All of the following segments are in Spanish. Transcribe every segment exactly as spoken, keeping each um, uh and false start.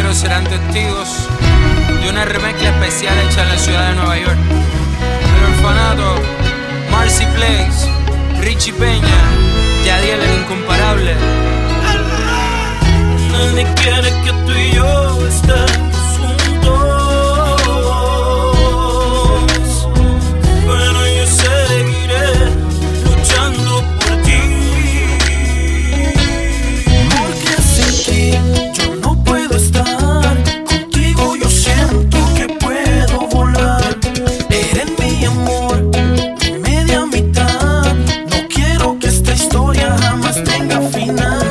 raperos serán testigos de una remezcla especial hecha en la ciudad de Nueva York. El Orfanato, Marcy Place, Richie Peña, Yadiel el Incomparable. Nadie quiere que tú y yo estemos juntos, pero yo seguiré luchando por ti, porque sin ti yo no puedo estar. Contigo yo siento que puedo volar. Eres mi amor, mi media mitad. No quiero que esta historia jamás tenga final.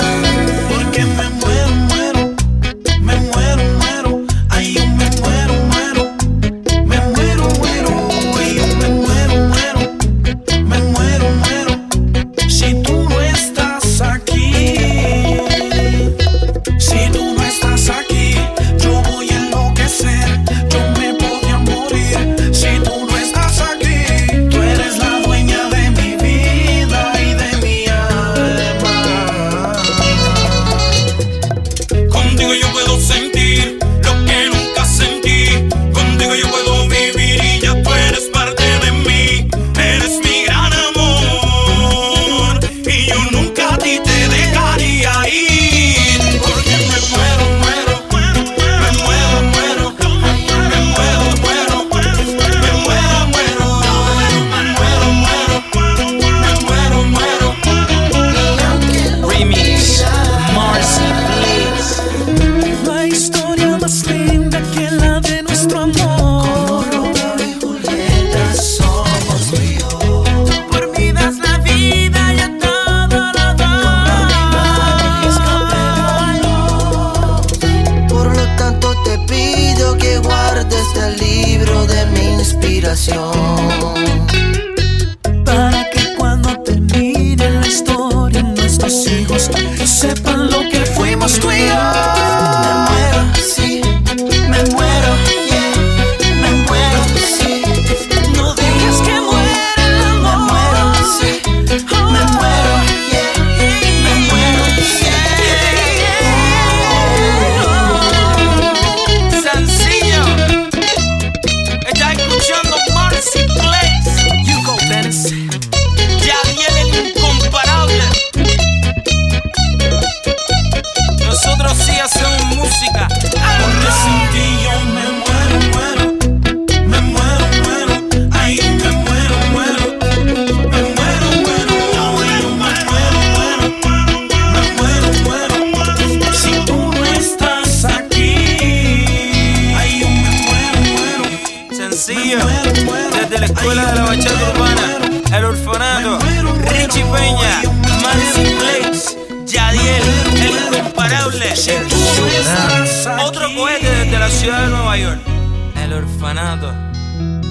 Para que cuando termine la historia nuestros hijos sepan lo que fuimos tú y yo. Me muero, sí, me muero, yeah, me muero, sí. No dejes que muera el amor. Me muero, sí, me muero, yeah, me muero, yeah. Sencillo. Estás escuchando Marcy Place, You Go Dennis, Yadiel el Incomparable. Nosotros sí hacemos música. Porque sin ti yo me muero, muero, me muero, muero, ay, me muero, muero, me muero, muero, ay, me muero, muero, me muero, muero. Si tú no estás aquí, ay, yo me muero, muero. Sencillo, desde la escuela de la bachata urbana, El Orfanato, Richie Peña, Marcy Place, Yadiel el Incomparable. Otro cohete desde la ciudad de Nueva York, El Orfanato.